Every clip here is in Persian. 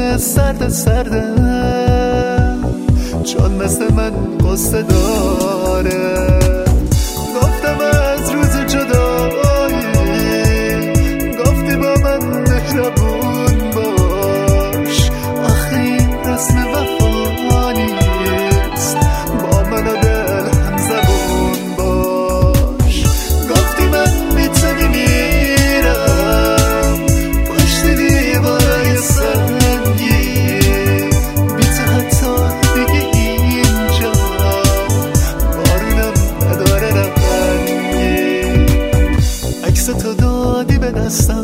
سرد سردم، چون مثل من قصه داره. گفتم از روز جدایی، گفتی با من مهربون باش. آخه این رسم وفا نیست، با من و دل هم زبون باش. گفتی من بی تو میمیرم پشت دیوارای سنگی، بی تو حتی دیگه اینجا بارونم نداره رنگی. عکس تو دادی به دستم،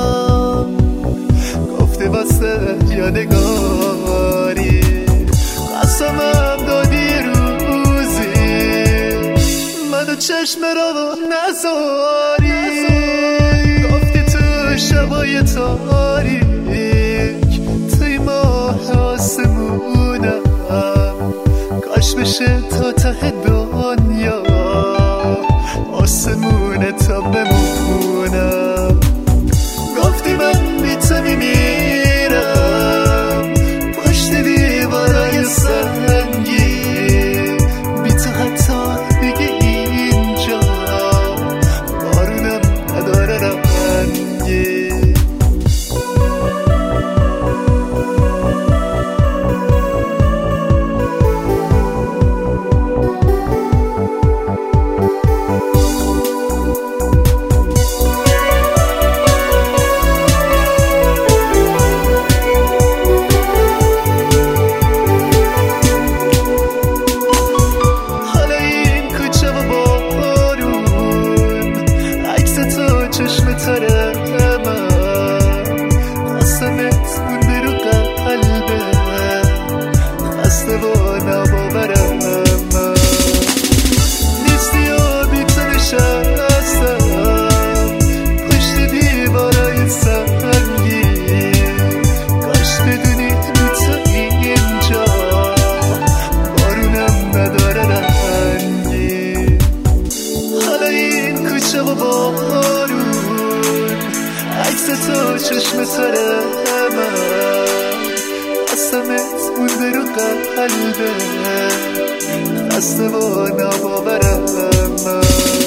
گفتی واسه یادگاری. قسمم دادی روزی منو چشم رو نذاری. گفتی تو شبای تاریک توی ماه آسمونم، کاش بشه تا ته دنیا آسمون تا بمونم. گفتی من بی تو میمیرم پشت دیوارای سنگی، بی تو حتی دیگه اینجا بارونم نداره رنگی. چشم تره من قسمت مونده رو قلبه، خسته و نباورم من نیستی و بی تو نشستم پشت دیوارای سنگی. کاش بدونی بی تو اینجا بارونم نداره رنگی. حالا این کوچه و بارون عکس تو چشم تره من قسمت مونده رو قلبه، خسته و نباورم من.